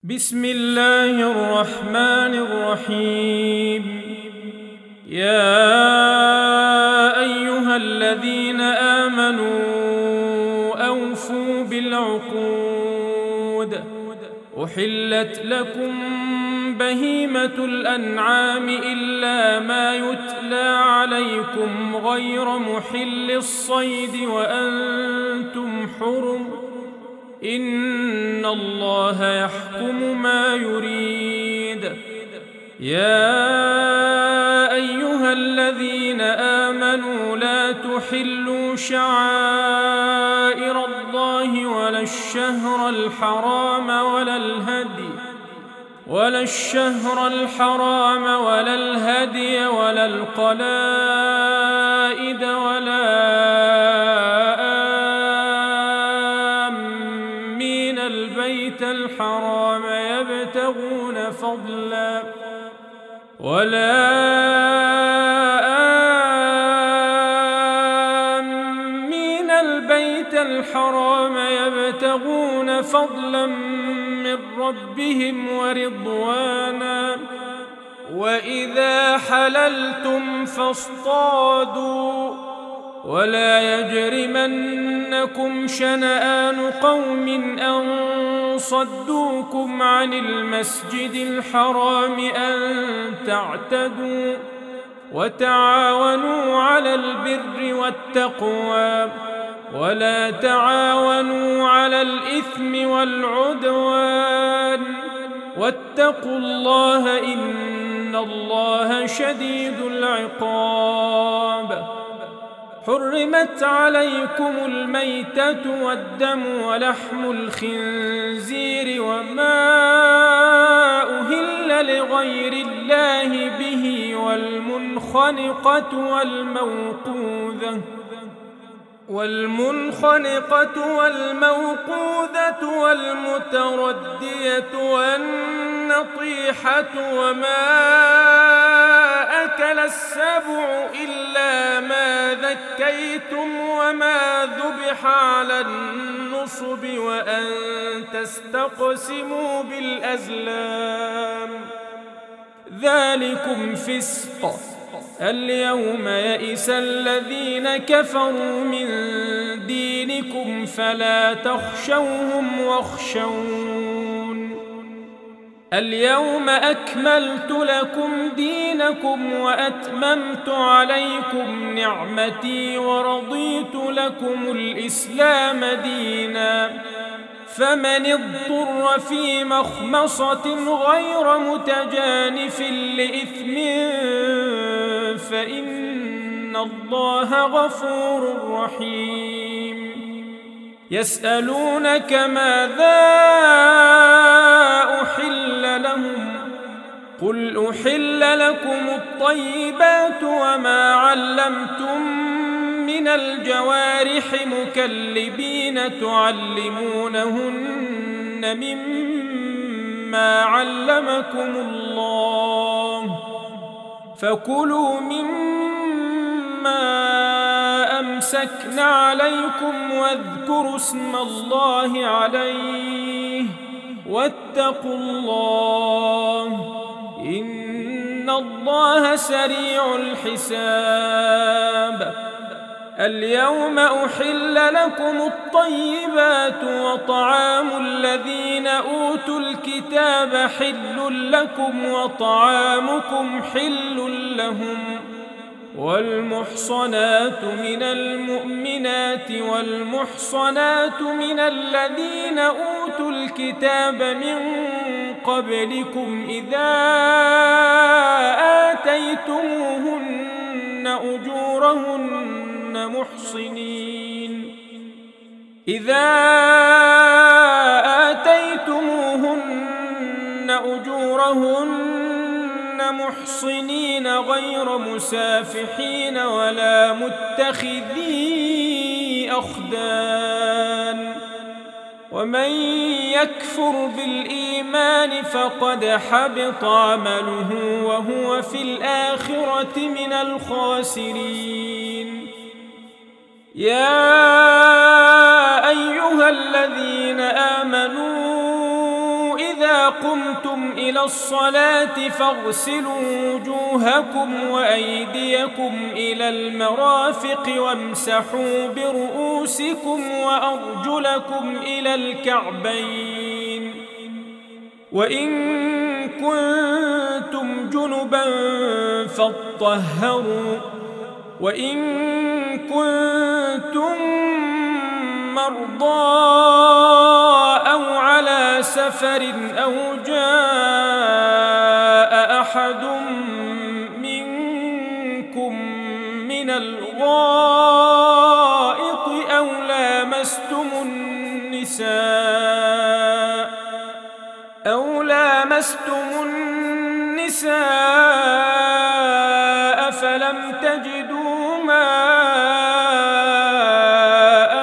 بسم الله الرحمن الرحيم. يا أيها الذين آمنوا أوفوا بالعقود. أحلت لكم بهيمة الأنعام إلا ما يتلى عليكم غير محل الصيد وأنتم حرم. إن الله يحكم ما يريد. يا أيها الذين آمنوا لا تحلوا شعائر الله ولا الشهر الحرام ولا الهدي ولا القلائد ولا آمين البيت الحرام يبتغون فضلا من ربهم ورضوانا. وإذا حللتم فاصطادوا ولا يجرمنكم شنآن قوم أن صدوكم عن المسجد الحرام أن تعتدوا. وتعاونوا على البر والتقوى ولا تعاونوا على الإثم والعدوان. واتقوا الله إن الله شديد العقاب. حرمت عليكم الميتة والدم ولحم الخنزير وما أهل لغير الله به والمنخنقة والموقوذة والمتردية والنطيحة وما أكل السبع إلا ما ذكيتم وما ذبح على النصب وأن تستقسموا بالأزلام. ذلكم فسق. اليوم يئس الذين كفروا من دينكم فلا تخشوهم واخشون. اليوم أكملت لكم دينكم وأتممت عليكم نعمتي ورضيت لكم الإسلام دينا. فمن اضطر في مخمصة غير متجانف لإثم فإن الله غفور رحيم. يسألونك ماذا أحل لهم قل أحل لكم الطيبات وما علمتم من الجوارح مكلبين تعلمونهن مما علمكم الله فكلوا مما أمسكن عليكم واذكروا اسم الله عليه واتقوا الله إن الله سريع الحساب. اليوم أحل لكم الطيبات وطعام الذين أوتوا الكتاب حل لكم وطعامكم حل لهم. والمحصنات من المؤمنات والمحصنات من الذين أوتوا الكتاب من قبلكم إذا آتيتموهن أجورهن محصنين غير مسافحين ولا متخذي أخدان. ومن يكفر بالإيمان فقد حبط عمله وهو في الآخرة من الخاسرين. يا أيها الذين آمنوا إذا فإذا قمتم إلى الصلاة فاغسلوا وجوهكم وأيديكم إلى المرافق وامسحوا برؤوسكم وأرجلكم إلى الكعبين وإن كنتم جنبا فاطهروا وإن كنتم مرضى أو على سفر أو جاء أحد منكم من الغائط أو لامستم النساء فلم تجدوا ماء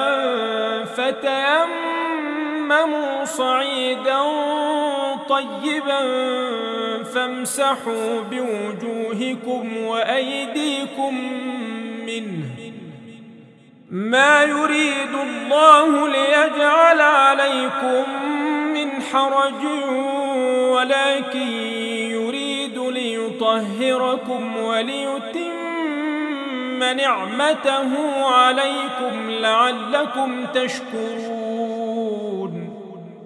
فتيمموا صعيدا طيبا فامسحوا بوجوهكم وأيديكم منه ما يريد الله ليجعل عليكم من حرج ولكن يريد ليطهركم وليتم نعمته عليكم لعلكم تشكرون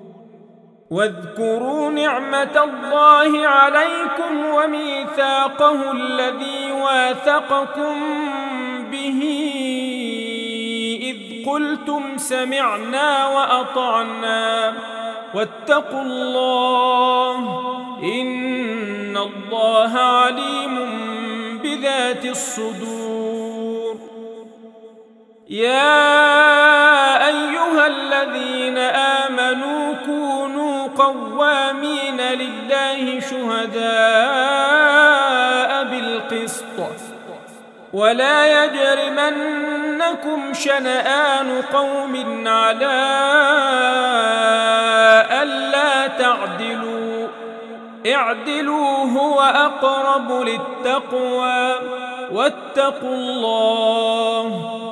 واذكروا نعمة الله عليكم وميثاقه الذي واثقكم به إذ قلتم سمعنا وأطعنا واتقوا الله إن الله عليم بذات الصدور يا أيها الذين آمنوا كونوا قوامين لله شهداء بالقسط ولا يجرمنكم شنآن قوم على ألا تعدلوا اعدلوا هو أقرب للتقوى واتقوا الله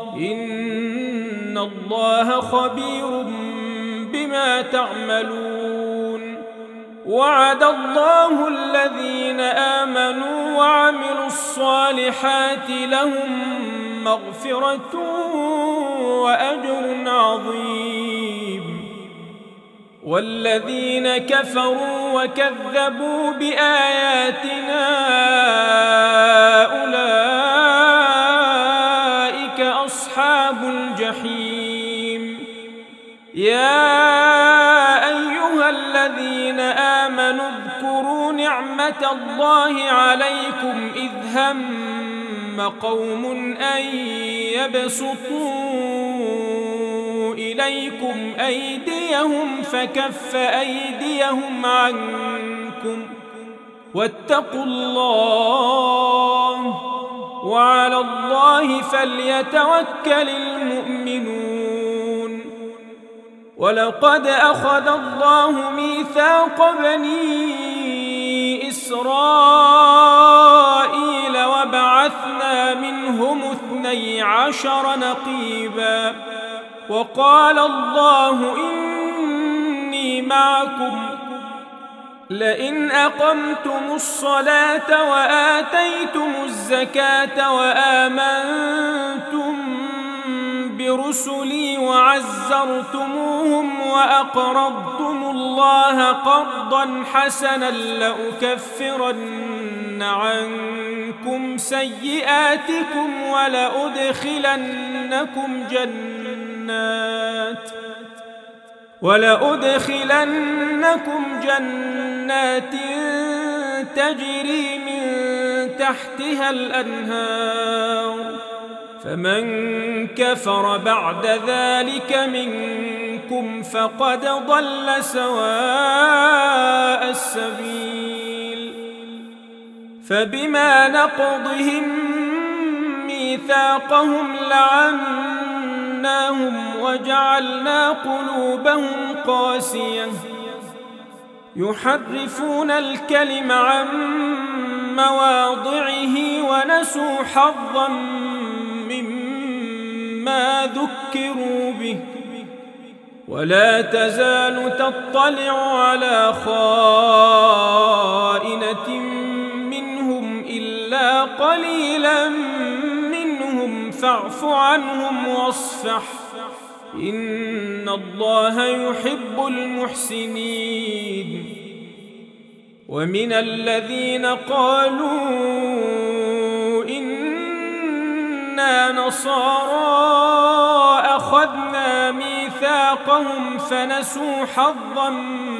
إن الله خبير بما تعملون وعد الله الذين آمنوا وعملوا الصالحات لهم مغفرة وأجر عظيم والذين كفروا وكذبوا بآياتنا أولئك أصحاب الجحيم يا أيها الذين آمنوا اذكروا نعمة الله عليكم إذ هم قوم أن يبسطوا إليكم أيديهم فكف أيديهم عنكم واتقوا الله وعلى الله فليتوكل المؤمنون ولقد أخذ الله ميثاق بني إسرائيل وبعثنا منهم 12 نقيبا وقال الله إني معكم لئن أقمتم الصلاة وآتيتم الزكاة وآمنتم برسلي وعزرتموهم وأقرضتم الله قرضا حسنا لأكفرن عنكم سيئاتكم ولأدخلنكم جنات تجري من تحتها الأنهار فمن كفر بعد ذلك منكم فقد ضل سواء السبيل فبما نقضهم ميثاقهم لعناهم وجعلنا قلوبهم قاسية يحرفون الكلم عن مواضعه ونسوا حظا مما ذكروا به ولا تزال تطلع على خائنة عنهم واصفح إن الله يحب المحسنين. ومن الذين قالوا إنا نصارى أخذنا ميثاقهم فنسوا حظا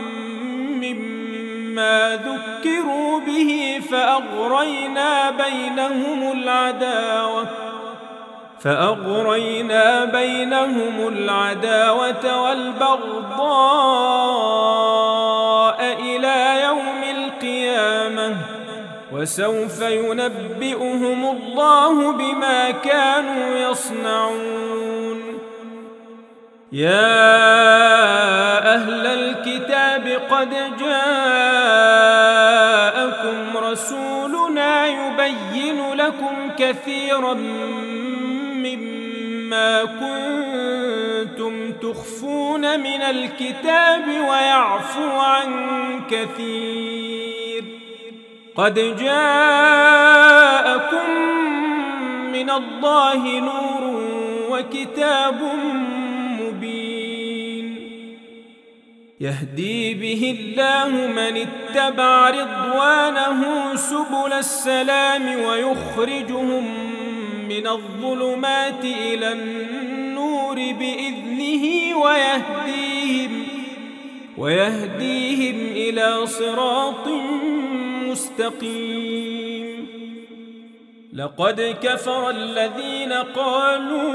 مما ذكروا به فأغرينا بينهم العداوة والبغضاء إلى يوم القيامة وسوف ينبئهم الله بما كانوا يصنعون. يا أهل الكتاب قد جاءكم رسولنا يبين لكم كثيرا مما كنتم تخفون من الكتاب ويعفو عن كثير. قد جاءكم من الله نور وكتاب مبين يهدي به الله من اتبع رضوانه سبل السلام ويخرجهم من الظلمات إلى النور بإذنه ويهديهم إلى صراط مستقيم. لقد كفر الذين قالوا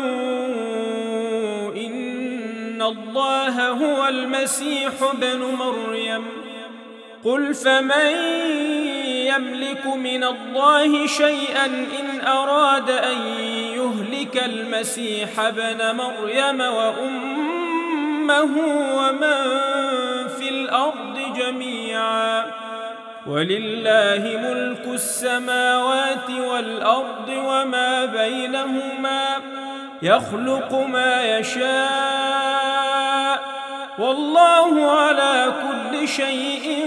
إن الله هو المسيح ابن مريم قل فمن يملك من الله شيئا إن أراد أن يهلك المسيح ابن مريم وأمه ومن في الأرض جميعا ولله ملك السماوات والأرض وما بينهما يخلق ما يشاء والله على كل شيء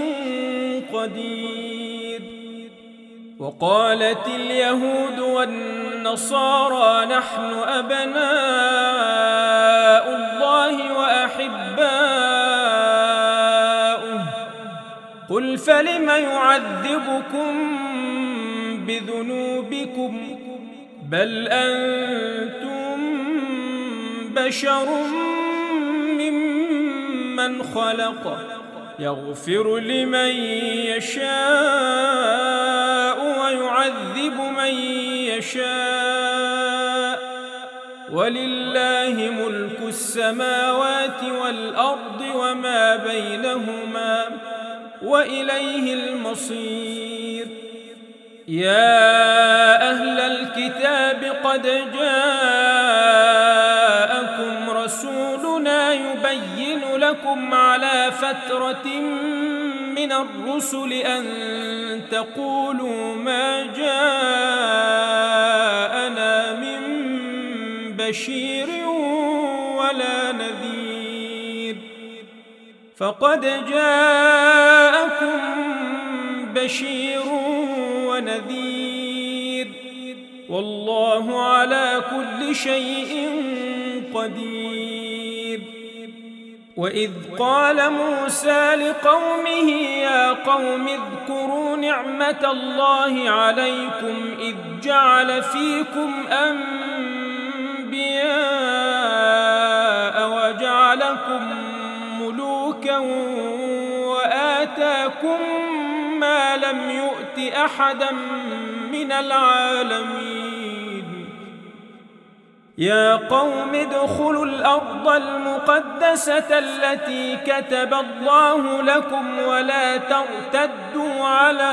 قدير. وقالت اليهود والنصارى نحن أبناء الله وأحباؤه قل فلم يعذبكم بذنوبكم بل أنتم بشر ممن خلق يغفر لمن يشاء ويعذب من يشاء ولله ملك السماوات والأرض وما بينهما وإليه المصير. يا أهل الكتاب قد جاءكم رسولنا يبين لكم على فترة من الرسل أن تقولوا ما جاءنا من بشير ولا نذير فقد جاءكم بشير ونذير والله على كل شيء قدير. وإذ قال موسى لقومه يا قوم اذكروا نعمة الله عليكم إذ جعل فيكم أنبياء وجعلكم ملوكا وآتاكم ما لم يؤت أحدا من العالمين. يا قوم ادخلوا الأرض المقدسة التي كتب الله لكم ولا ترتدوا على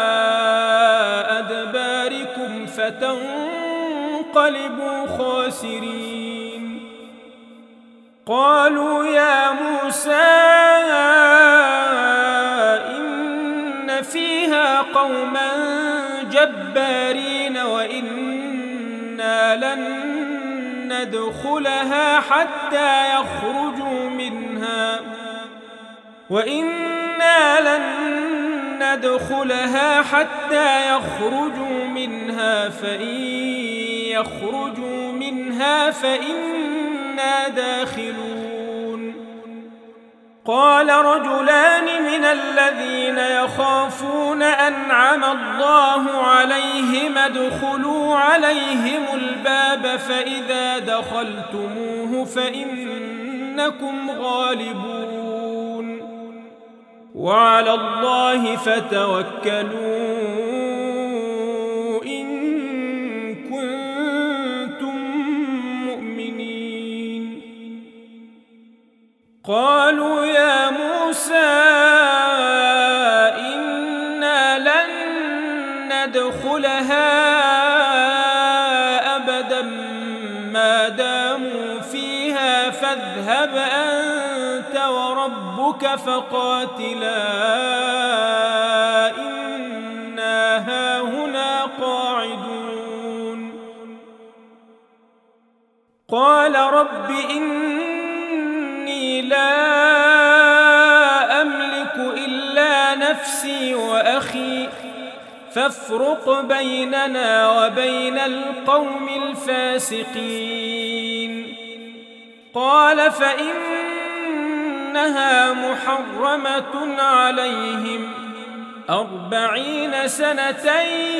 أدباركم فتنقلبوا خاسرين. قالوا يا موسى إن فيها قوما جبارين وإنا لن ندخلها حتى يخرجوا منها فإن يخرجوا منها فإنا داخلون. قال رجلان من الذين يخافون أنعم الله عليهم ادخلوا عليهم الباب فإذا دخلتموه فإنكم غالبون وعلى الله فتوكلوا إن كنتم مؤمنين. قالوا يا موسى إنا لن ندخلها أبدا ما داموا فيها فاذهب أنت وربك فقاتلا إنا هاهنا قاعدون. قال رب إني لا أملك إلا نفسي وأخي فافرق بيننا وبين القوم الفاسقين. قال فإنها محرمة عليهم 40 سنة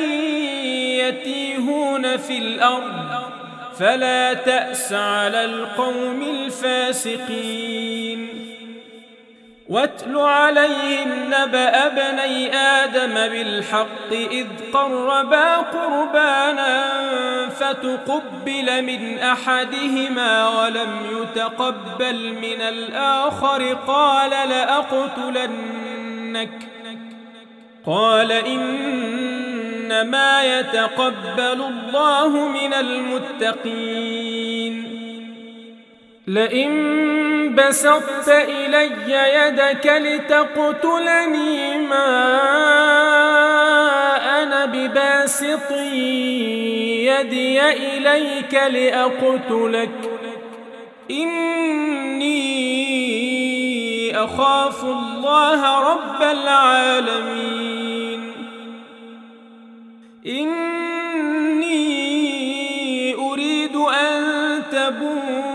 يتيهون في الأرض فلا تأس على القوم الفاسقين. واتل عليهم نبأ ابني آدم بالحق إذ قربا قربانا فتقبل من أحدهما ولم يتقبل من الآخر قال لأقتلنك قال إنما يتقبل الله من المتقين. لئن بسطت إلي يدك لتقتلني ما أنا بباسط يدي إليك لأقتلك إني أخاف الله رب العالمين. إني أريد أن تبوء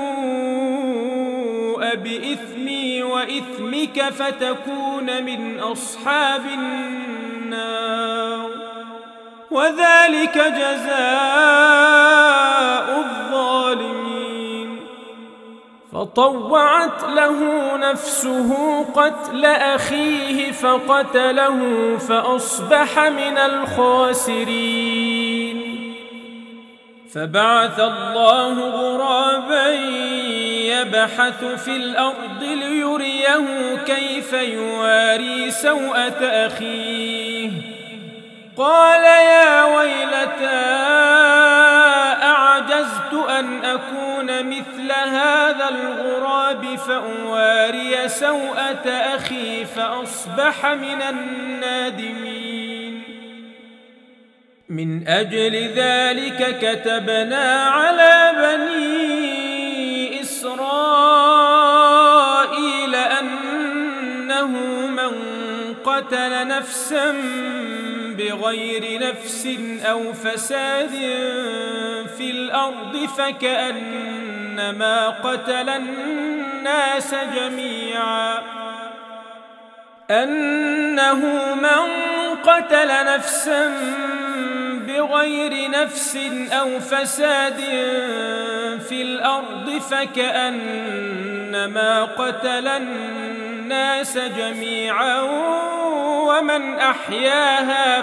بإثمي وإثمك فتكون من أصحاب النار وذلك جزاء الظالمين. فطوعت له نفسه قتل أخيه فقتله فأصبح من الخاسرين. فبعث الله غرابا يبحث في الأرض ليريه كيف يواري سوءة أخيه. قال يا ويلتى أعجزت أن أكون مثل هذا الغراب فأواري سوءة أخي فأصبح من النادمين. من أجل ذلك كتبنا على بني إسرائيل أنه من قتل نفسا بغير نفس أو فساد في الأرض فكأنما قتل الناس جميعا أنه من قتل نفسا بغير نفس أو فساد في الأرض فكأنما قتل الناس جميعا ومن أحياها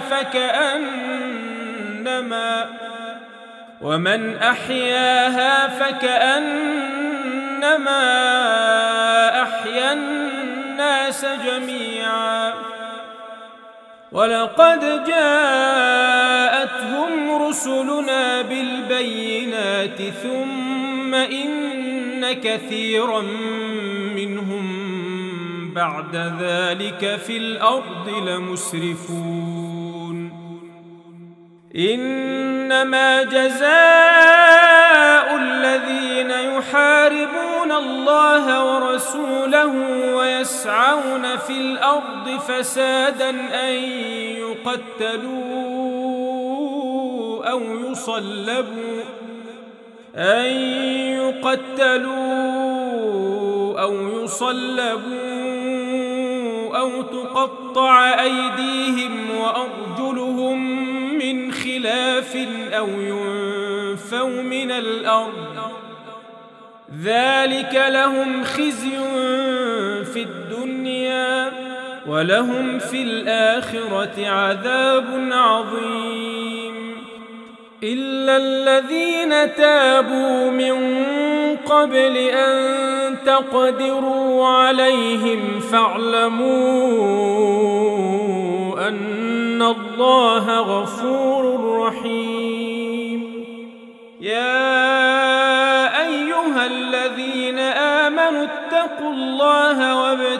فكأنما أحيا الناس جميعا. ولقد جاءتهم رسلنا بالبينات ثم إن كثيرا منهم بعد ذلك في الأرض لمسرفون. إنما جزاء الذين يحاربون الله ورسوله ويسعون في الأرض فسادا أن يقتلوا أو يصلبوا أن يقتلوا أو يصلبوا أو تقطع أيديهم وأرجلهم من خلاف أو ينفوا من الأرض ذلك لهم خزي في الدنيا ولهم في الآخرة عذاب عظيم إلا الذين تابوا من قبل أن تقدروا عليهم فاعلموا أن الله غفور رحيم يا أيها الذين آمنوا اتقوا الله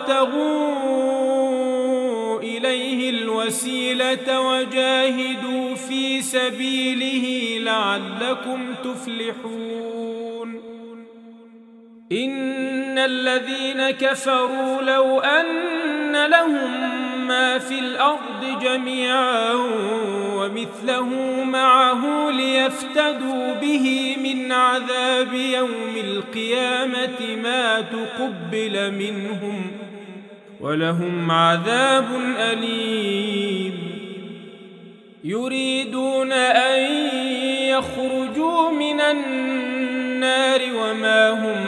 وابتغوا إليه الوسيلة وجاهدوا في سبيله لعلكم تفلحون إن الذين كفروا لو أن لهم ما في الأرض جميعا ومثله معه ليفتدوا به من عذاب يوم القيامة ما تقبل منهم ولهم عذاب أليم يريدون أن يخرجوا من النار وما هم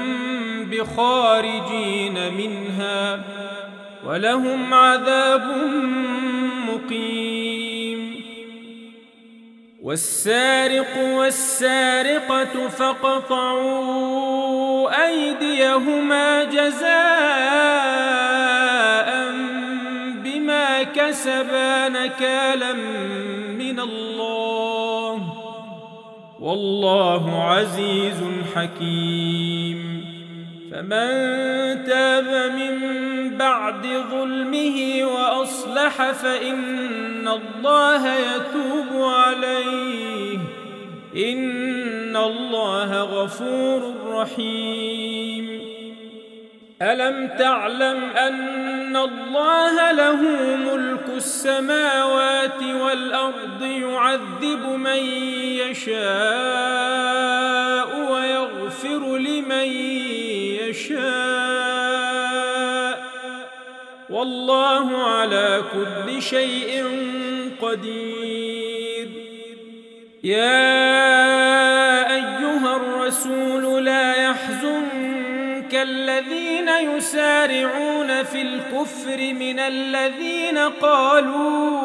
بخارجين منها ولهم عذاب مقيم والسارق والسارقة فاقطعوا أيديهما جزاء بما كسبا نكالا من الله والله عزيز حكيم فمن تاب من بعد ظلمه وأصلح فإن الله يتوب عليه إن الله غفور رحيم ألم تعلم أن الله له ملك السماوات والأرض يعذب من يشاء ويغفر لمن يشاء والله على كل شيء قدير يا أيها الرسول لا يحزنك الذين يسارعون في الكفر من الذين قالوا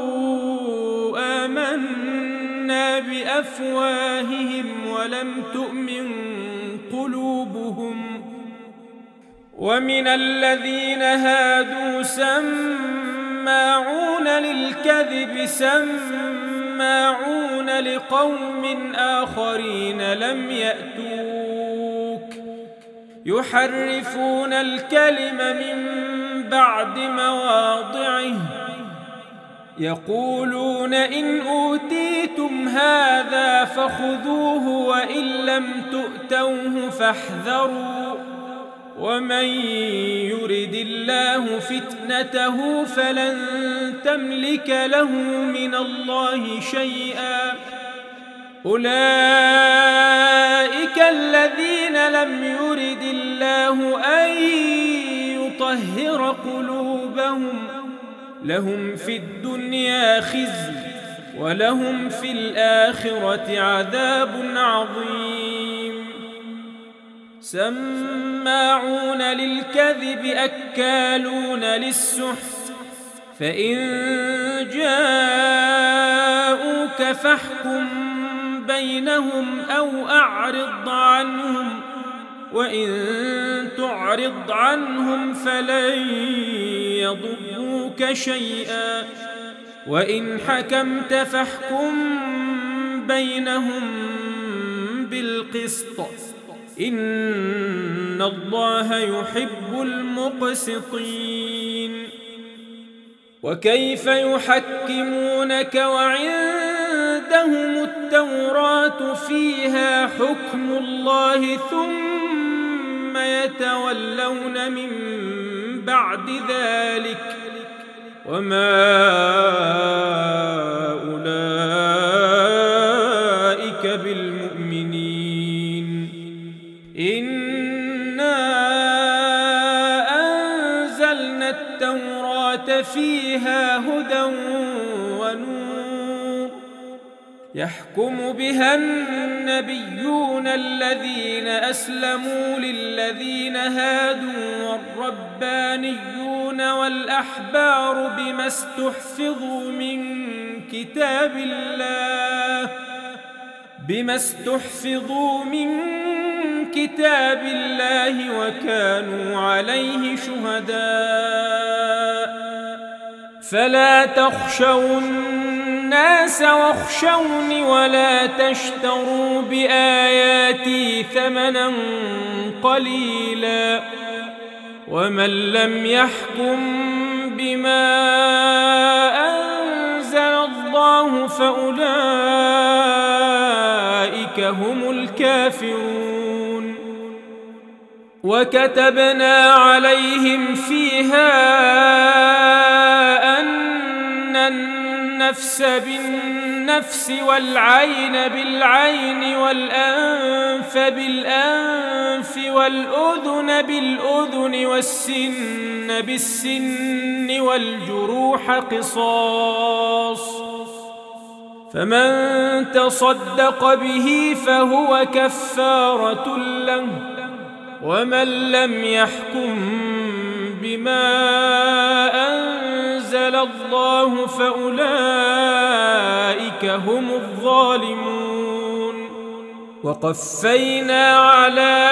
آمنا بأفواههم ولم تؤمن قلوبهم ومن الذين هادوا سماعون للكذب سماعون لقوم آخرين لم يأتوك يحرفون الكلم من بعد مواضعه يقولون إن أوتيتم هذا فخذوه وإن لم تؤتوه فاحذروا ومن يرد الله فتنته فلن تملك له من الله شيئا أولئك الذين لم يرد الله أن يطهر قلوبهم لهم في الدنيا خزي ولهم في الآخرة عذاب عظيم سماعون للكذب أكالون للسحت فإن جاءوك فاحكم بينهم أو أعرض عنهم وإن تعرض عنهم فلن يضروك شيئا وإن حكمت فاحكم بينهم بالقسط إن الله يحب المقسطين وكيف يحكمونك وعندهم التوراة فيها حكم الله ثم يتولون من بعد ذلك وما أولئك بالمؤمنين فيها هدى ونور يحكم بها النبيون الذين أسلموا للذين هادوا والربانيون والأحبار بما استحفظوا من كتاب الله وكانوا عليه شهداء فلا تخشوا الناس واخشوني ولا تشتروا بآياتي ثمنا قليلا ومن لم يحكم بما أنزل الله فأولئك هم الكافرون وكتبنا عليهم فيها أن النفس بالنفس والعين بالعين والأنف بالأنف والأذن بالأذن والسن بالسن والجروح قصاص فمن تصدق به فهو كفارة له ومن لم يحكم بما أنزل الله فأولئك هم الظالمون وقفينا على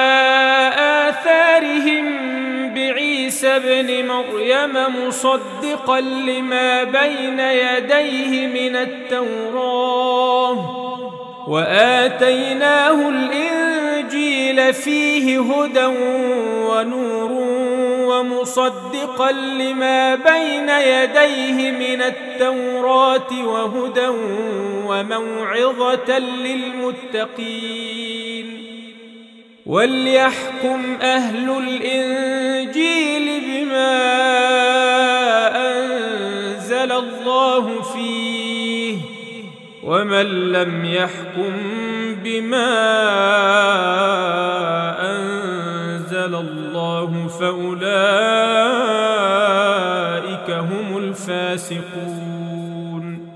آثارهم بعيسى ابن مريم مصدقا لما بين يديه من التوراة وآتيناه الإنجيل فيه هدى ونور ومصدقا لما بين يديه من التوراة وهدى وموعظة للمتقين وليحكم أهل الإنجيل بما أنزل الله فيه ومن لم يحكم بما أنزل الله فأولئك هم الفاسقون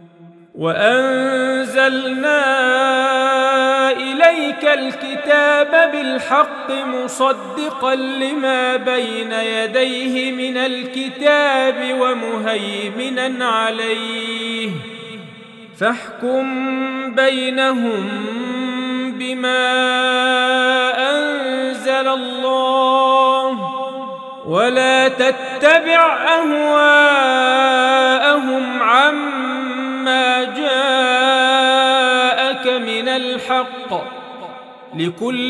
وأنزلنا إليك الكتاب بالحق مصدقا لما بين يديه من الكتاب ومهيمنا عليه فاحكم بينهم بما أنزل الله ولا تتبع أهواءهم عما جاءك من الحق لكل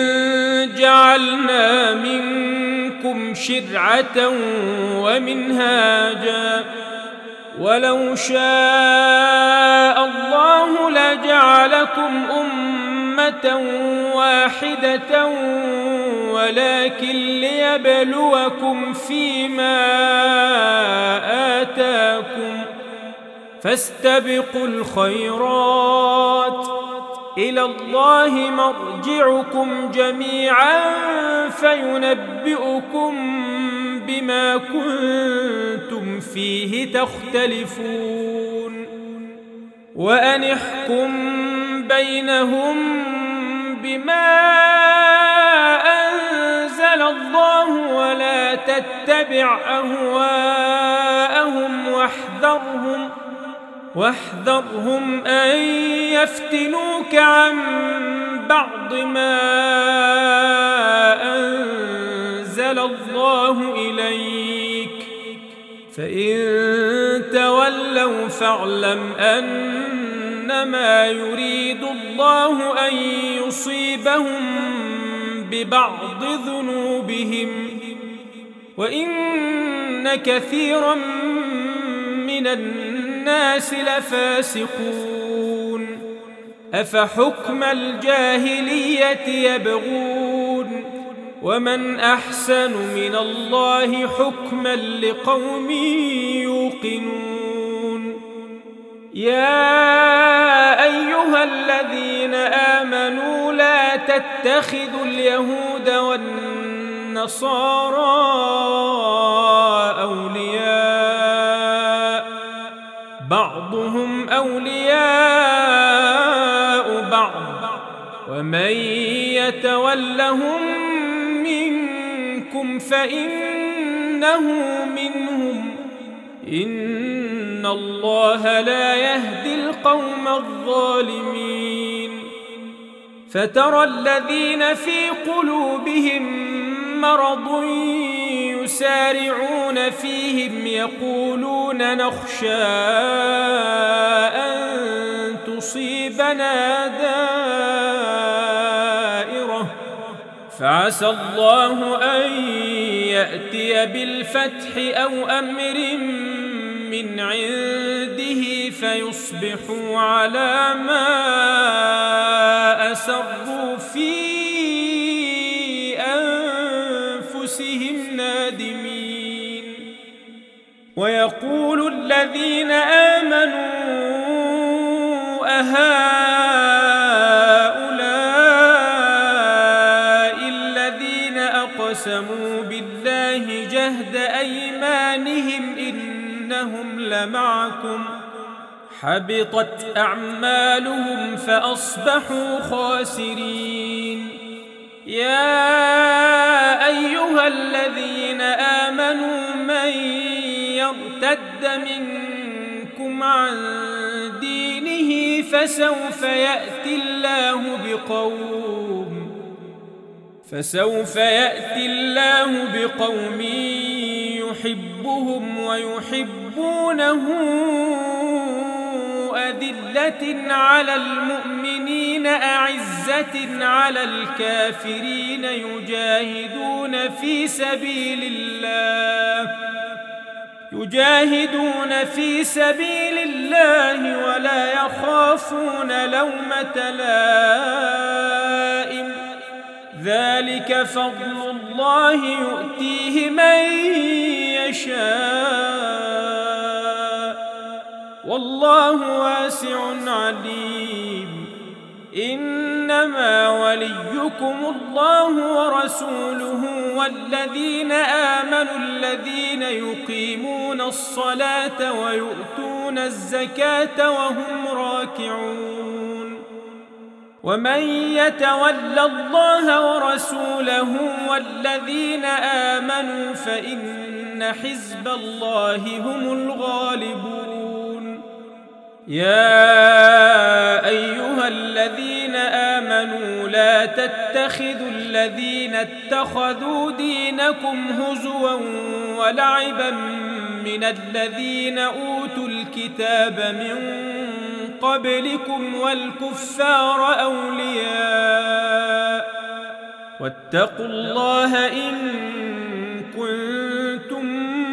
جعلنا منكم شرعة ومنهاجا ولو شاء الله لجعلكم أمة واحدة ولكن ليبلوكم فيما آتاكم فاستبقوا الخيرات إلى الله مرجعكم جميعا فينبئكم بما كنتم فيه تختلفون وأن احكم بينهم بما أنزل الله ولا تتبع أهواءهم واحذرهم أن يفتنوك عن بعض ما أنزل الله إليك فإن تولوا فاعلم أنما يريد الله أن يصيبهم ببعض ذنوبهم وإن كثيرا من الناس لفاسقون أفحكم الجاهلية يبغون ومن أحسن من الله حكما لقوم يوقنون يا أيها الذين آمنوا لا تتخذوا اليهود والنصارى النصارى أولياء بعضهم أولياء بعض ومن يتولهم منكم فإنه منهم إن الله لا يهدي القوم الظالمين فترى الذين في قلوبهم مرض يسارعون فيهم يقولون نخشى أن تصيبنا دائرة فعسى الله أن يأتي بالفتح أو أمر من عنده فيصبحوا على ما أسروا في أنفسهم نادمين ويقول الذين آمنوا أهؤلاء الذين أقسموا بالله جهد أيمانهم إنهم لمعكم حبطت أعمالهم فأصبحوا خاسرين يا أيها الذين آمنوا من يرتد منكم عن دينه فسوف يأتي الله بقوم يحبهم ويحبونه أذلة على المؤمنين أعزة على الكافرين يجاهدون في سبيل الله ولا يخافون لومة لائم ذلك فضل الله يؤتيه من يشاء والله واسع عليم إنما وليكم الله ورسوله والذين آمنوا الذين يقيمون الصلاة ويؤتون الزكاة وهم راكعون ومن يتول الله ورسوله والذين آمنوا فإن حزب الله هم الغالبون يا أيها الذين آمنوا لا تتخذوا الذين اتخذوا دينكم هزوا ولعبا من الذين أوتوا الكتاب من قبلكم والكفار أولياء واتقوا الله إن كنتم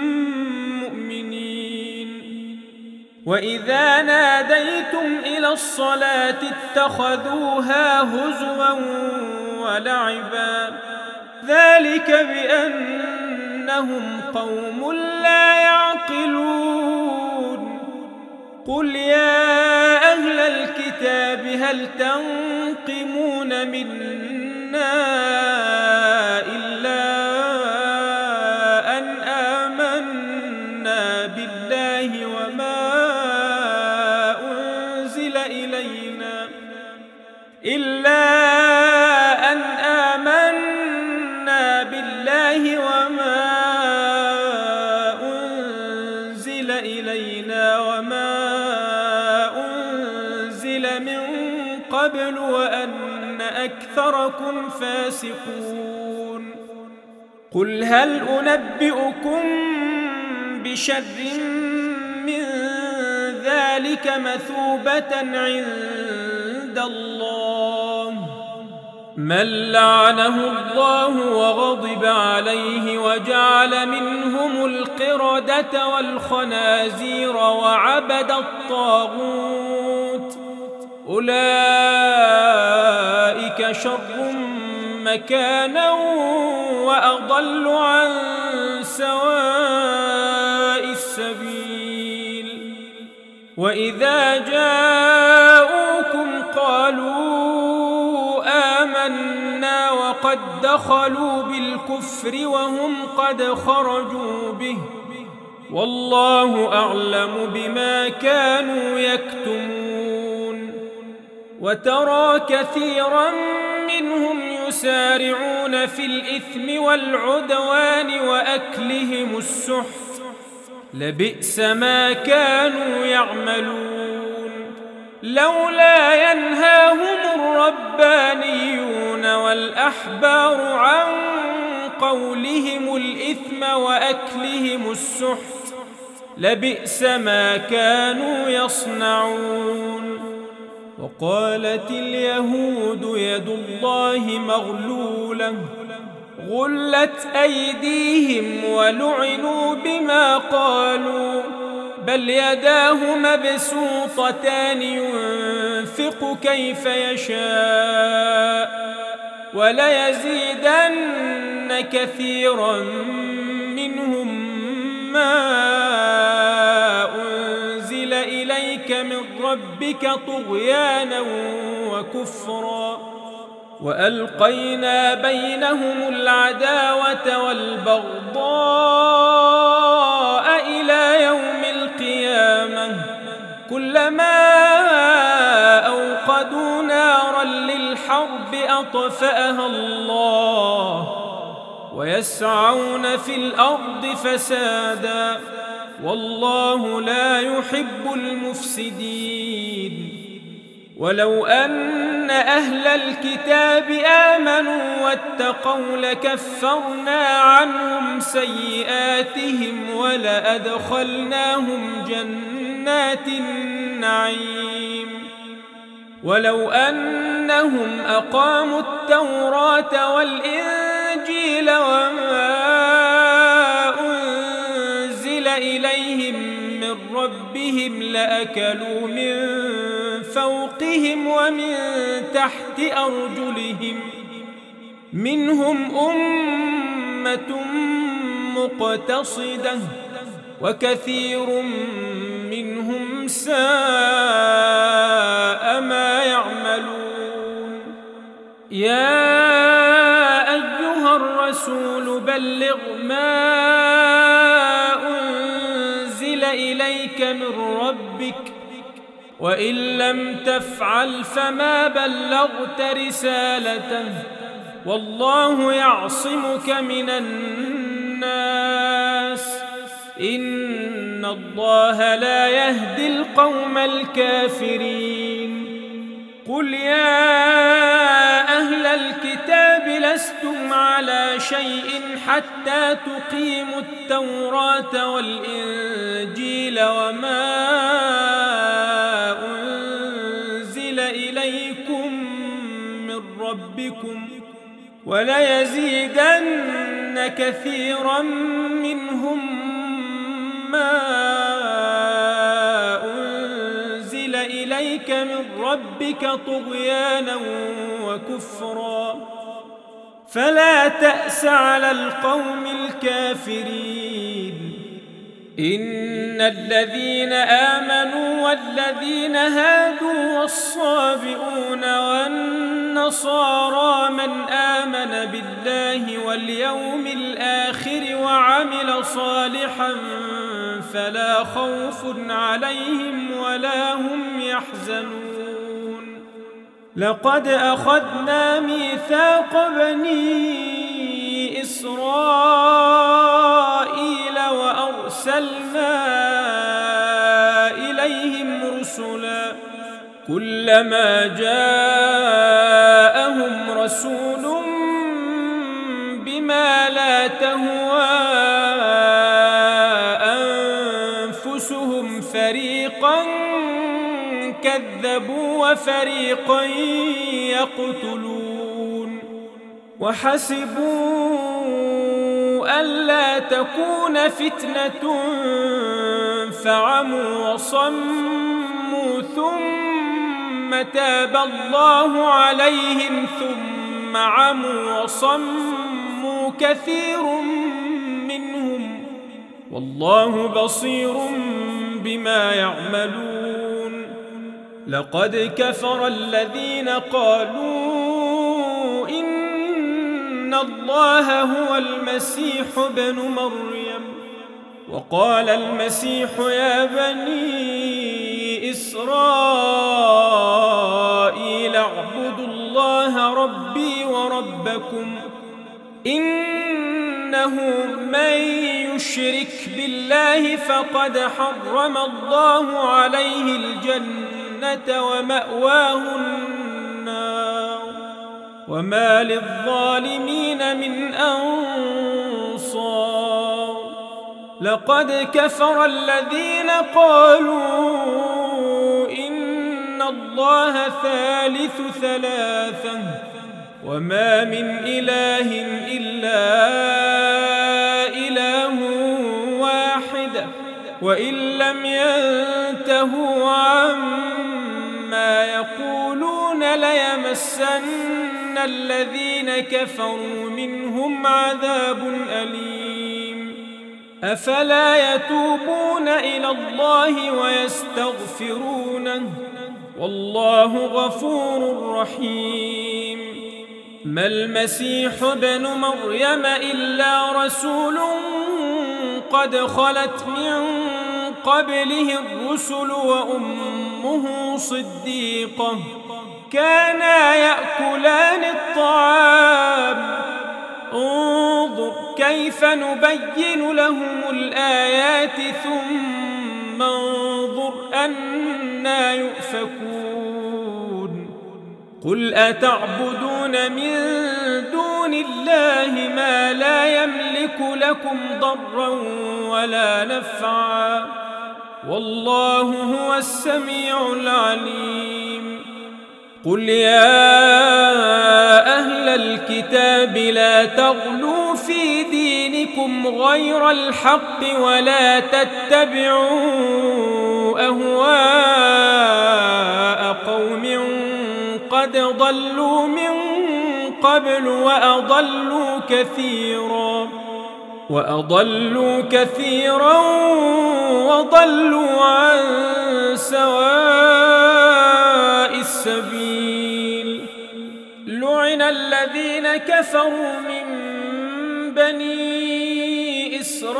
مؤمنين وإذا ناديتم إلى الصلاة اتخذوها هزوا ولعبا ذلك بأنهم قوم لا يعقلون قل يا أهل الكتاب هل تنقمون منا إلا أن آمنا بالله وما أنزل إلينا وما أنزل من قبل وأن أكثركم فاسقون قل هل أنبئكم بشر من ذلك مثوبة عند الله من لعنه الله وغضب عليه وجعل منهم القردة والخنازير وعبد الطاغوت أولئك شر مكانا وأضل عن سواء السبيل وإذا جاءوكم قالوا آمنا وقد دخلوا بالكفر الكفر وهم قد خرجوا به، والله أعلم بما كانوا يكتمون. وترى كثيرا منهم يسارعون في الإثم والعدوان وأكلهم السحت، لبئس ما كانوا يعملون. لولا ينهاهم الربانيون والأحبار عن قولهم الإثم وأكلهم السحت، لبئس ما كانوا يصنعون. وقالت اليهود يد الله مغلولة، غلت أيديهم ولعنوا بما قالوا، بل يداه مبسوطتان ينفق كيف يشاء، وليزيدن كثيرا منهم ما أنزل إليك من ربك طغيانا وكفرا، وألقينا بينهم العداوة والبغضاء إلى يوم القيامة، كلما أوقدوا نارا للحرب أطفأها الله، ويسعون في الأرض فسادا، والله لا يحب المفسدين. ولو أن أهل الكتاب آمنوا واتقوا لكفرنا عنهم سيئاتهم ولأدخلناهم جنات النعيم. ولو أنهم أقاموا التوراة والإنجيل وما أنزل إليهم من ربهم لأكلوا من فوقهم ومن تحت أرجلهم، منهم أمة مقتصدة وكثير منهم ساء ما يعملون. يا أيها الرسول بلغ ما أنزل إليك من ربك، وإن لم تفعل فما بلغت رسالته، والله يعصمك من الناس، إن الله لا يهدي القوم الكافرين. قل يا أهل الكتاب لستم على شيء حتى تقيموا التوراة والإنجيل وما أنزل إليكم من ربكم، وليزيدن كثيرا منهم ما أنزل إليك من ربك طغيانا وكفرا، فلا تأس على القوم الكافرين. إن الذين آمنوا والذين هادوا والصابئون والنصارى من آمن بالله واليوم الآخر وعمل صالحا فلا خوف عليهم ولا هم يحزنون. لقد أخذنا ميثاق بني إسرائيل وأرسلنا إليهم رسلا، كلما جاءهم رسول بما لا تهوى أنفسهم فريقا كذبوا وفريقا يقتلون، وحسبوا ألا تكون فتنة فعموا وصموا ثم تاب الله عليهم ثم عموا وصموا كثير منهم، والله بصير بما يعملون. لقد كفر الذين قالوا إن إن الله هو المسيح ابن مريم. وقال المسيح يا بني إسرائيل اعبدوا الله ربي وربكم إنه من يشرك بالله فقد حرم الله عليه الجنة ومأواه النار وما للظالمين من أنصار. لقد كفر الذين قالوا إن الله ثالث ثلاثة وما من إله إلا إله واحد وإن لم ينتهوا عما يقولون ليمسن الذين كفروا منهم عذاب أليم. أفلا يتوبون إلى الله ويستغفرونه والله غفور رحيم. ما المسيح ابن مريم إلا رسول قد خلت من قبله الرسل وأمه صديقة كانا يأكلان الطعام انظر كيف نبين لهم الآيات ثم انظر أنى يؤفكون. قل أتعبدون من دون الله ما لا يملك لكم ضرا ولا نفعا والله هو السميع العليم. قل يا أهل الكتاب لا تغلوا في دينكم غير الحق ولا تتبعوا أهواء قوم قد ضلوا من قبل وأضلوا كثيرا وضلوا عن سواء السبيل. لعن الذين كفروا من بني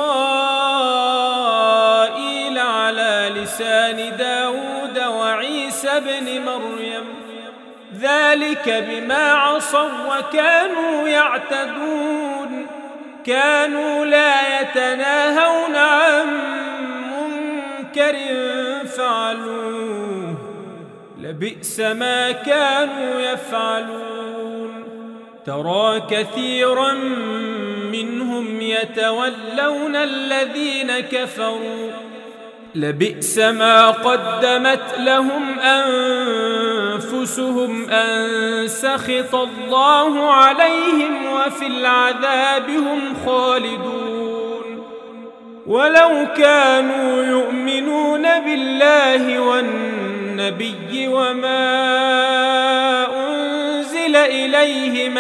إسرائيل على لسان داود وعيسى بن مريم ذلك بما عصوا وكانوا يعتدون. كانوا لا يتناهون عن منكر فعلوه لبئس ما كانوا يفعلون. ترى كثيرا منهم يتولون الذين كفروا لبئس ما قدمت لهم أنفسهم أن سخط الله عليهم وفي العذاب هم خالدون. ولو كانوا يؤمنون بالله والنبي وما أنزل إليه